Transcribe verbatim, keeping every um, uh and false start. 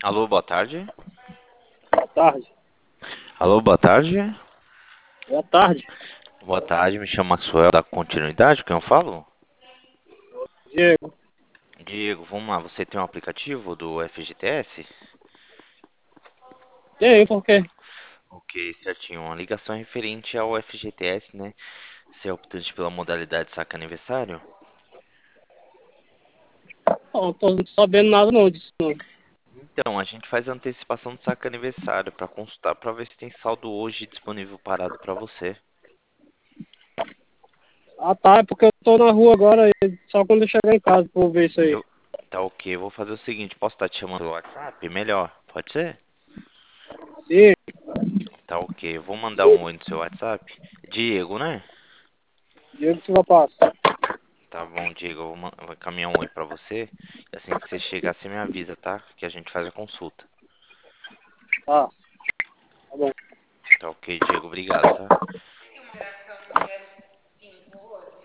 Alô, boa tarde. Boa tarde. Alô, boa tarde. Boa tarde, Boa tarde, me chamo Maxwell da Continuidade, quem eu falo? Diego. Diego, vamos lá, você tem um aplicativo do F G T S? E aí, por quê? Ok, certinho. Uma ligação referente ao F G T S, né? Você é optante pela modalidade saca aniversário? Não, tô sabendo nada não disso não. Então, a gente faz a antecipação do saca aniversário para consultar para ver se tem saldo hoje disponível parado para você. Ah tá, é porque eu tô na rua agora, e só quando eu chegar em casa pra eu ver isso aí. Eu... Tá ok, eu vou fazer o seguinte, posso estar te chamando no WhatsApp? Melhor, pode ser? Sim, Tá ok, eu vou mandar um oi no seu WhatsApp. Diego, né? Diego Silva Passo. Tá bom, Diego, eu vou, man- vou encaminhar um oi pra você. E assim que você chegar, você me avisa, tá? Que a gente faz a consulta. Ah, tá bom. Tá ok, Diego, obrigado, tá?